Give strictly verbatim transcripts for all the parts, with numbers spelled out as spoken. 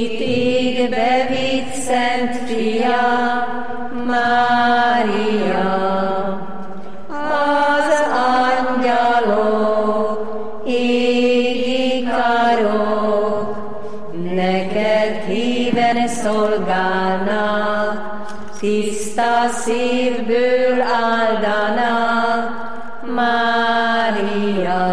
Kit égbe vitt szent fia, Mária. Az angyalok, égi karok, neked híven szolgálnak, tiszta szívből áldanak, Mária.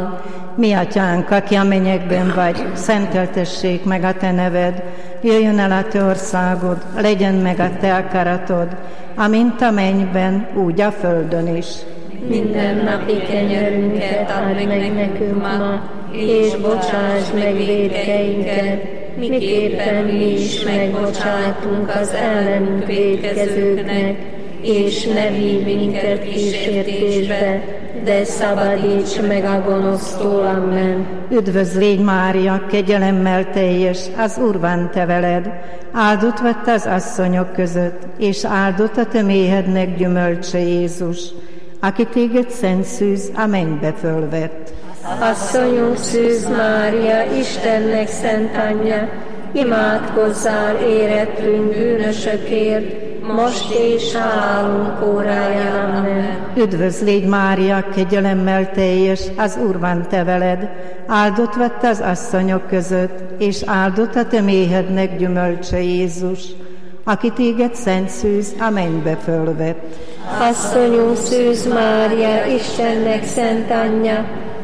Mi atyánk, aki a mennyekben vagy, szenteltessék meg a te neved, jöjjön el a te országod, legyen meg a te akaratod, amint a mennyben, úgy a földön is. Mindennapi kenyerünket add meg nekünk ma, és bocsáss meg vétkeinket, miképpen mi is megbocsátunk az ellenünk vétkezőknek, és ne vigy minket kísértésbe, de szabadíts meg a gonosztól, amen. Üdvözl légy, Mária, kegyelemmel teljes, az Úr van te veled, áldott vagy az asszonyok között, és áldott a te méhednek gyümölcse Jézus, aki téged szent szűz a mennybe fölvett. Asszonyunk Szűz Mária, Istennek szent anyja, imádkozzál érettünk bűnösökért, most és halálunk óráján, amen. Üdvözl légy, Mária, kegyelemmel teljes, az Úr van te veled, áldott vagy az asszonyok között, és áldott a te méhednek gyümölcse Jézus, aki téged szent szűz a mennybe fölvett. Asszonyunk Szűz Mária, Istennek szent anyja,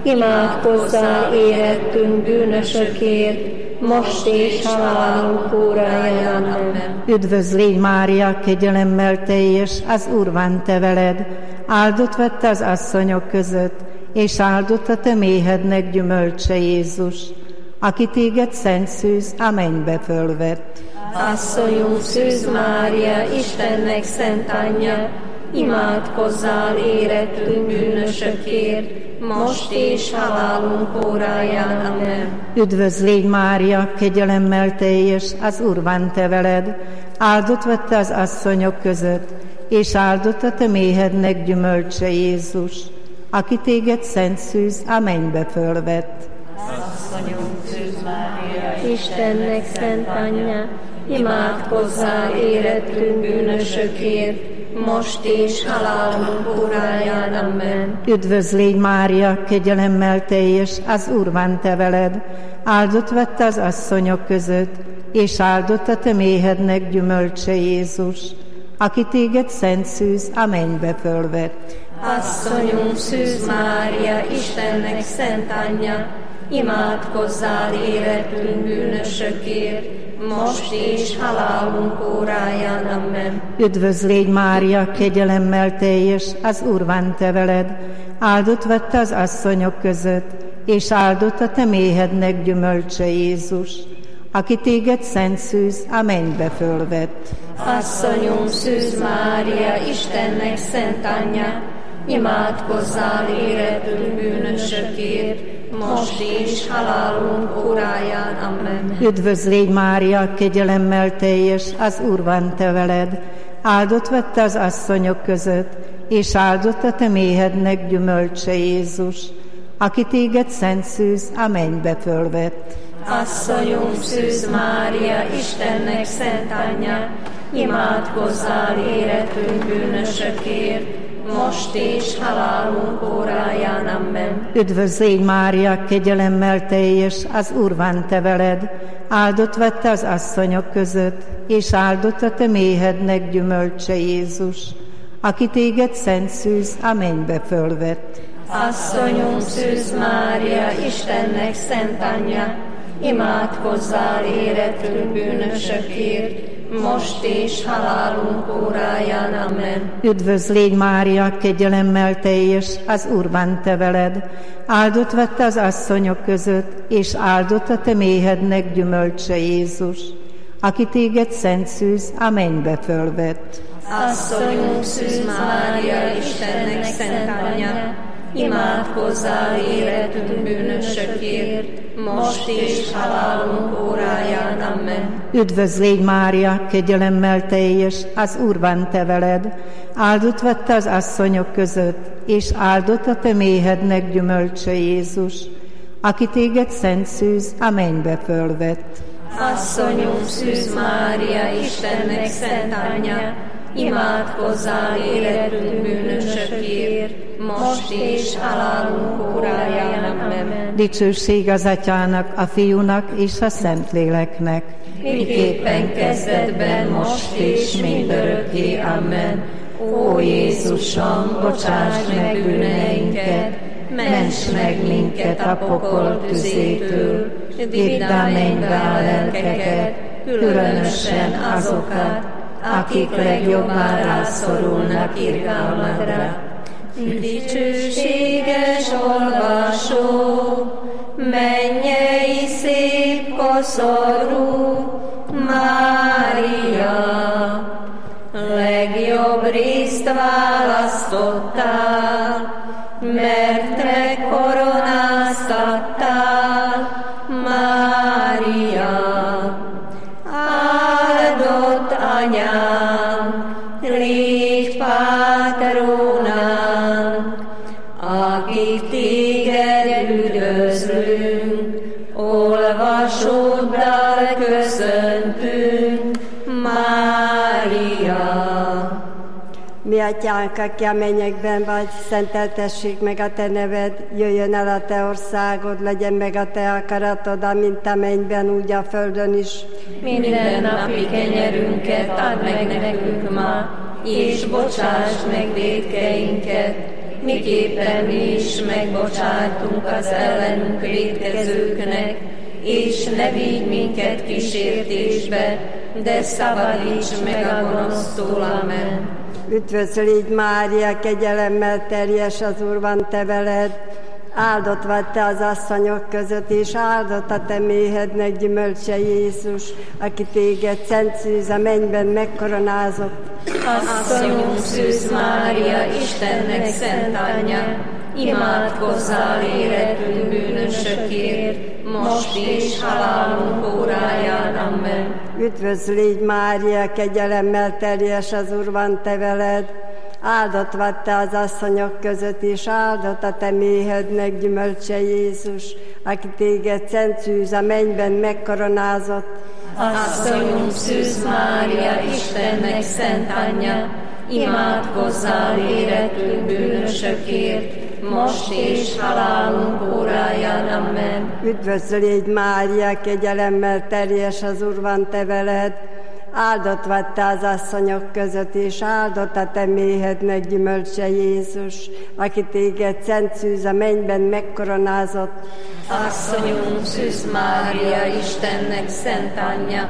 imádkozzál érettünk bűnösökért, most és halálunk óráján, amen. Üdvözl légy, Mária, kegyelemmel teljes, az Úr van te veled, áldott vagy az asszonyok között, és áldott a te méhednek gyümölcse Jézus, aki téged szent szűz a mennybe fölvett. Asszonyunk Szűz Mária, Istennek szent anyja, imádkozzál érettünk bűnösökért, most és halálunk óráján, amen. Üdvözl légy, Mária, kegyelemmel teljes, az Úr van te veled, áldott vagy az asszonyok között, és áldott a te méhednek gyümölcse Jézus, aki téged szent szűz a mennybe fölvett. Asszonyunk Szűz Mária, Istennek szent anyja, imádkozzál érettünk bűnösökért, most és halálunk óráján, amen. Üdvözl légy, Mária, kegyelemmel teljes, az Úr van te veled, áldott vagy az asszonyok között, és áldott a te méhednek gyümölcse Jézus, aki téged szent szűz a mennybe fölvett. Asszonyunk Szűz Mária, Istennek szent anyja, imádkozzál érettünk bűnösökért, most és halálunk óráján, amen. Üdvözl légy, Mária, kegyelemmel teljes, az Úr van te veled, áldott vagy az asszonyok között, és áldott a te méhednek gyümölcse Jézus, aki téged szent szűz a mennybe fölvett. Asszonyunk Szűz Mária, Istennek szent anyja, imádkozzál érettünk bűnösökért, most és halálunk óráján, amen. Üdvözl légy, Mária, kegyelemmel teljes, az Úr van te veled, áldott vagy az asszonyok között, és áldott a te méhednek gyümölcse Jézus, aki téged szent szűz a mennybe fölvett. Asszonyunk Szűz Mária, Istennek szent anyja, imádkozzál érettünk bűnösökért, most és halálunk óráján, amen. Üdvözl légy, Mária, kegyelemmel teljes, az Úr van te veled, áldott vagy az asszonyok között, és áldott a te méhednek gyümölcse Jézus, aki téged szent szűz a mennybe fölvett. Asszonyunk Szűz Mária, Istennek szent anyja, imádkozzál érettünk bűnösökért, most és halálunk óráján, amen. Üdvözl légy, Mária, kegyelemmel teljes, az Úr van te veled, áldott vagy az asszonyok között, és áldott a te méhednek gyümölcse Jézus, aki téged szent szűz a mennybe fölvett. Asszonyunk Szűz Mária, Istennek szent anyja, imádkozzál érettünk bűnösökért, most és halálunk óráján, amen. Üdvözl légy, Mária, kegyelemmel teljes, az Úr van te veled, áldott vagy az asszonyok között, és áldott a te méhednek gyümölcse Jézus, aki téged szent szűz a mennybe fölvett. Asszonyunk Szűz Mária, Istennek szent anyja, imádkozzál életünk bűnösökért, most és halálunk óráján. Amen. Dicsőség az Atyának, a Fiúnak és a Szentléleknek. Miképpen kezdetben, most és mindörökké. Amen. Ó Jézusom, bocsáss meg bűneinket, ments meg minket a pokol tüzétől, vidd a mennybe a lelkeket, különösen azokat, akik legjobban rászorulnak irgalmadra. Dicsőséges olvasó, mennyei szép koszorú, Mária, legjobb részt választottál, mert te koronáztattál, Mária. Áldott anyám, légy pátrónánk, akik téged üdvözlünk, olvasóddal köszöntünk, Mária. Mi atyánk, aki a mennyekben vagy, szenteltessék meg a te neved, jöjjön el a te országod, legyen meg a te akaratod, amint a mennyben, úgy a földön is. Minden napi kenyerünket add meg nekünk ma, és bocsásd meg vétkeinket, miképpen mi is megbocsátunk az ellenünk vétkezőknek, és ne vigy minket kísértésbe, de szabadíts meg a gonosztól. Amen. Üdvözl légy Mária, kegyelemmel teljes, az Úr van te veled, áldott vagy te az asszonyok között, és áldott a te méhednek gyümölcse Jézus, aki téged szent szűz a mennyben megkoronázott. Asszonyunk Szűz Mária, Istennek szent anyja, imádkozzál életünk bűnösökért, most és halálunk óráján. Amen. Üdvözl légy Mária, kegyelemmel teljes, az Úr van te veled, áldott vagy te az asszonyok között, és áldott a te méhednek gyümölcse Jézus, aki téged szent szűz a mennyben megkoronázott. Asszonyunk Szűz Mária, Istennek szent anyja, imádkozzál életünk bűnösökért, most és halálunk óráján. Amen. Üdvözl légy Mária, kegyelemmel teljes, az Úr van te veled, áldott vagy te az asszonyok között, és áldott a te méhednek gyümölcse Jézus, aki téged szent szűz a mennyben megkoronázott. Asszonyunk Szűz Mária, Istennek szent anyja,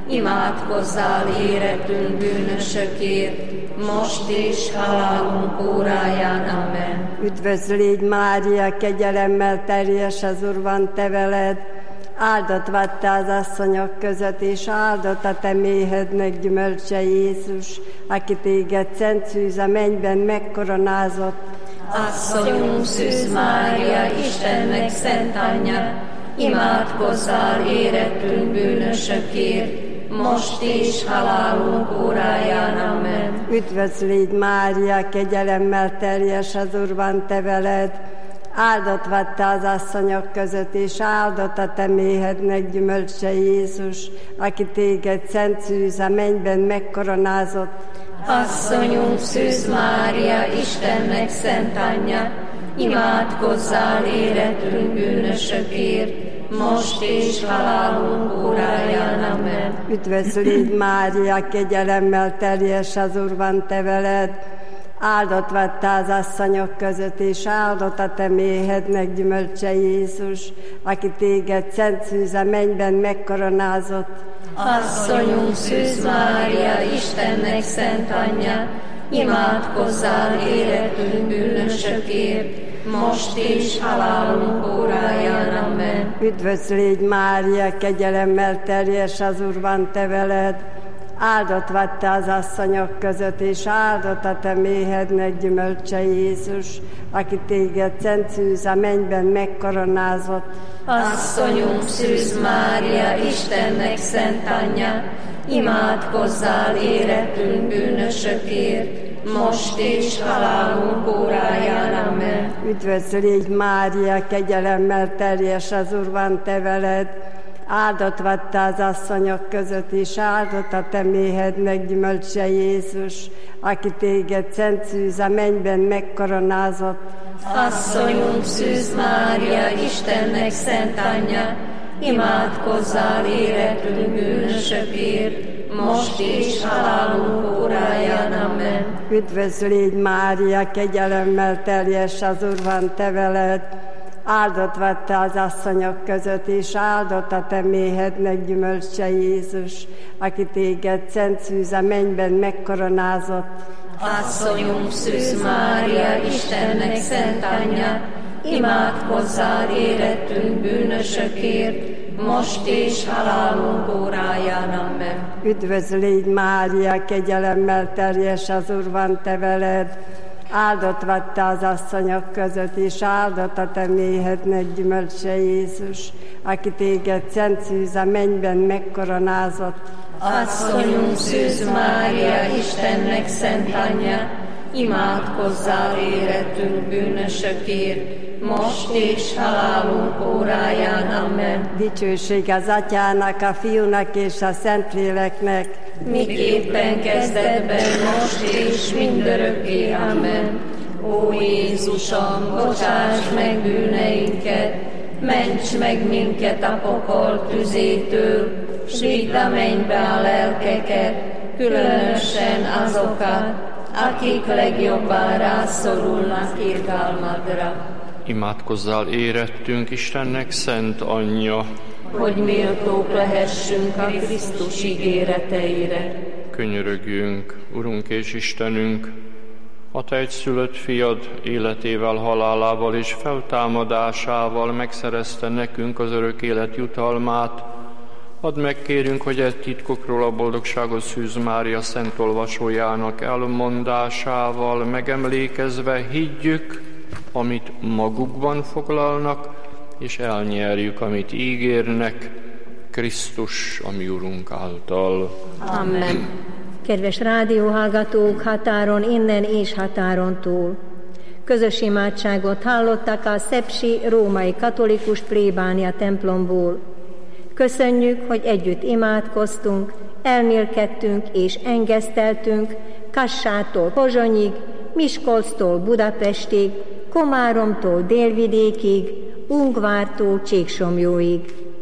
imádkozzál életünk bűnösökért, most és halálunk óráján. Amen. Üdvözl légy Mária, kegyelemmel teljes, az Úr van te veled, áldott vagy te az asszonyok között, és áldott a te méhednek gyümölcse Jézus, aki téged szent szűz a mennyben megkoronázott. Asszonyunk Szűz Mária, Istennek szent anyja, imádkozzál életünk bűnösökért, most és halálunk óráján. Amen. Üdvözl légy Mária, kegyelemmel teljes, az Úr van te veled, áldott vagy te az asszonyok között, és áldott a te méhednek gyümölcse Jézus, aki téged szent szűz a mennyben megkoronázott. Asszonyunk Szűz Mária, Istennek szent anyja, imádkozzál életünk bűnösökért, most és halálunk óráján. Amen. Üdvözl légy Mária, kegyelemmel teljes, az Úr van te veled, áldott vagy te az asszonyok között, és áldott a te méhednek gyümölcse Jézus, aki téged szent szűz a mennyben megkoronázott. Asszonyunk Szűz Mária, Istennek szent anyja, imádkozzál életünk bűnösökért, most és halálunk óráján. Amen. Üdvözl légy Mária, kegyelemmel teljes, az Úr van te veled, áldott vagy te az asszonyok között, és áldott a te méhednek gyümölcse Jézus, aki téged szent szűz a mennyben megkoronázott. Asszonyunk Szűz Mária, Istennek szent anyja, imádkozzál életünk bűnösökért, most és halálunk óráján. Amen. Üdvözl légy Mária, kegyelemmel teljes, az Úr van te veled, áldott vagy te az asszonyok között, és áldott a te méhednek gyümölcse Jézus, aki téged szent szűz a mennyben megkoronázott. Asszonyunk Szűz Mária, Istennek szent anyja, imádkozzál érettünk bűnösökért, most és halálunk óráján. Amen. Üdvözl légy Mária, kegyelemmel teljes, az Úr van te veled, áldott vagy te az asszonyok között, és áldott a te méhednek gyümölcse Jézus, aki téged szent szűz a mennyben megkoronázott. Asszonyunk Szűz Mária, Istennek szent anyja, imádkozzál érettünk bűnösökért, most és halálunk óráján. Amen. Üdvözl légy Mária, kegyelemmel teljes, az Úr van te veled, áldott vagy te az asszonyok között, és áldott a te méhednek gyümölcse Jézus, aki téged szent szűz a mennyben megkoronázott. Asszonyunk Szűz Mária, Istennek szent anyja, imádkozzál érettünk bűnösökért, most és halálunk óráján. Amen. Dicsőség az Atyának, a Fiúnak és a Szentléleknek, miképpen kezdetben, most és mindörökké. Amen. Ó Jézusom, bocsáss meg bűneinket, ments meg minket a pokol tüzétől, s vidd a mennybe a lelkeket, különösen azokat, akik legjobban rászorulnak irgalmadra. Imádkozzál érettünk Istennek szent anyja, hogy méltók lehessünk a Krisztus ígéreteire. Könyörögjünk, Urunk és Istenünk, a te egyszülött fiad életével, halálával és feltámadásával megszerezte nekünk az örök élet jutalmát. Add meg, kérünk, hogy egy titkokról a boldogságos Szűz Mária szent olvasójának elmondásával megemlékezve higgyük, amit magukban foglalnak, és elnyerjük, amit ígérnek, Krisztus, a mi Urunk által. Amen. Kedves rádióhallgatók, határon innen és határon túl! Közös imádságot hallottak a szepsi római katolikus plébánia templomból. Köszönjük, hogy együtt imádkoztunk, elmélkedtünk és engeszteltünk Kassától Pozsonyig, Miskolctól Budapestig, Komáromtól Délvidékig, Ungvártól Csíksomjóig.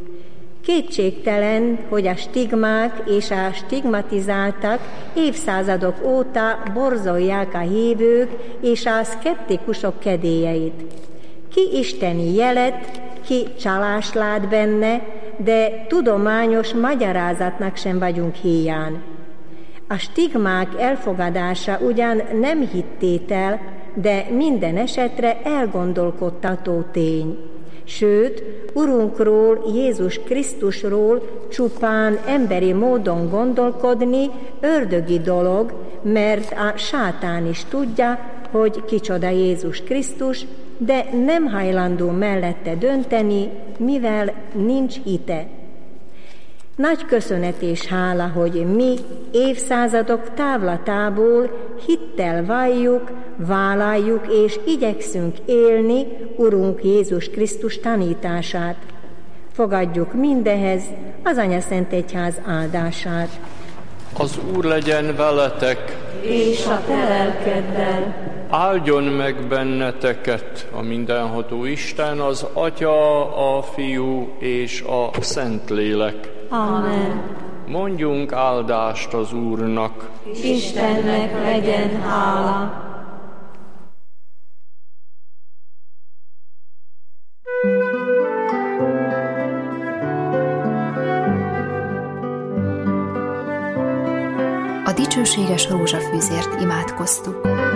Kétségtelen, hogy a stigmák és a stigmatizáltak évszázadok óta borzolják a hívők és a szkeptikusok kedélyeit. Ki isteni jelet, ki csalást lát benne, de tudományos magyarázatnak sem vagyunk híján. A stigmák elfogadása ugyan nem hittétel, de minden esetre elgondolkodtató tény. Sőt, Urunkról, Jézus Krisztusról csupán emberi módon gondolkodni ördögi dolog, mert a sátán is tudja, hogy kicsoda Jézus Krisztus, de nem hajlandó mellette dönteni, mivel nincs hite. Nagy köszönet és hála, hogy mi évszázadok távlatából hittel valljuk, vállaljuk és igyekszünk élni Urunk Jézus Krisztus tanítását. Fogadjuk mindehez az Anyaszentegyház áldását. Az Úr legyen veletek, és a te lelkeddel. Áldjon meg benneteket a mindenható Isten, az Atya, a Fiú és a Szentlélek. Amen. Mondjunk áldást az Úrnak. Istennek legyen hála. A dicsőséges rózsafűzért imádkoztuk.